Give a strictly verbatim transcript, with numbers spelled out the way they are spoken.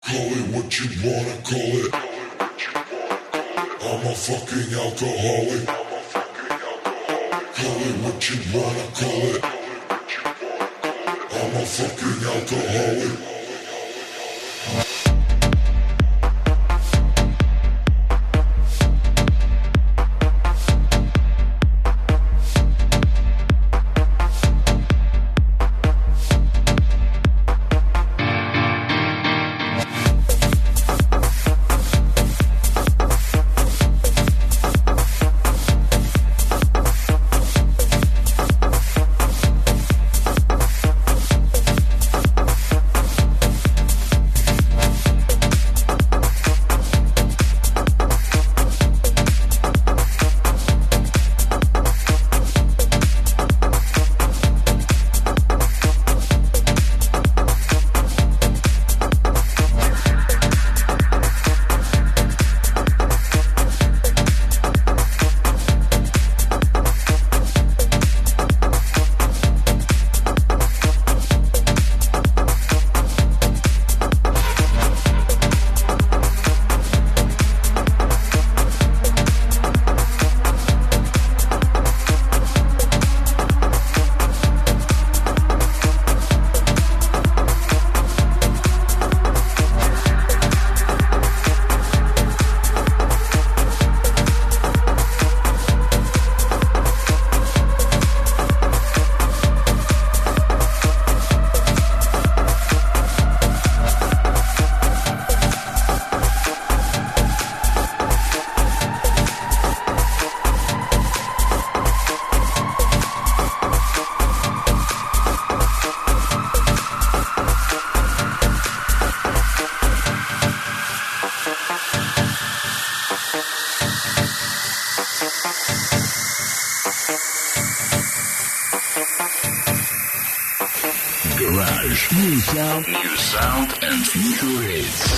Call it what you wanna call it. I'm a fucking alcoholic. Call it what you wanna call it. I'm a fucking alcoholic. Garage, new sound, new sound and new hits.